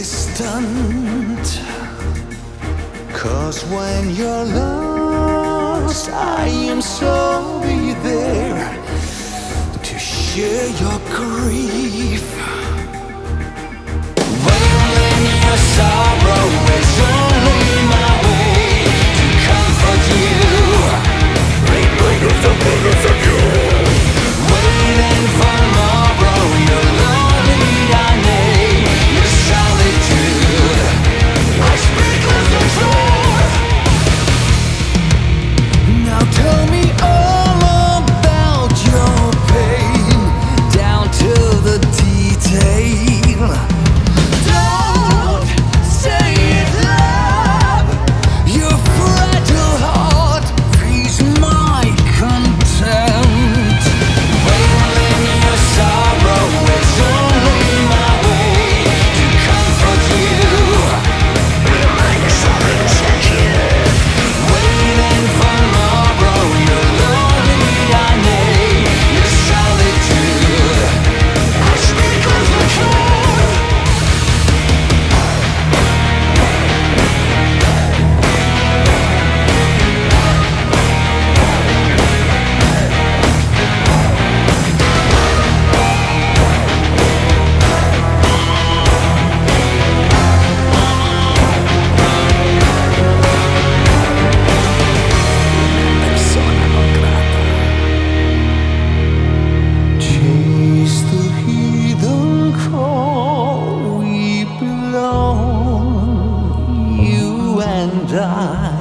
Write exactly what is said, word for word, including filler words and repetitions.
distant. 'Cause when you're lost, I am sorry there to share your grief. When your sorrow is only my way to comfort you. Waiting for tomorrow, you're lonely, I may. Your solitude, I speak as the truth. Now tell me all about your pain, down to the detail. Don't say it loud. Your fragile heart frees my contempt. Wailing your sorrow is only my way to comfort you. Waiting for tomorrow, you're lonely, I may. Your solitude, I speak as the truth. Chase the heathen call, we belong, you and I.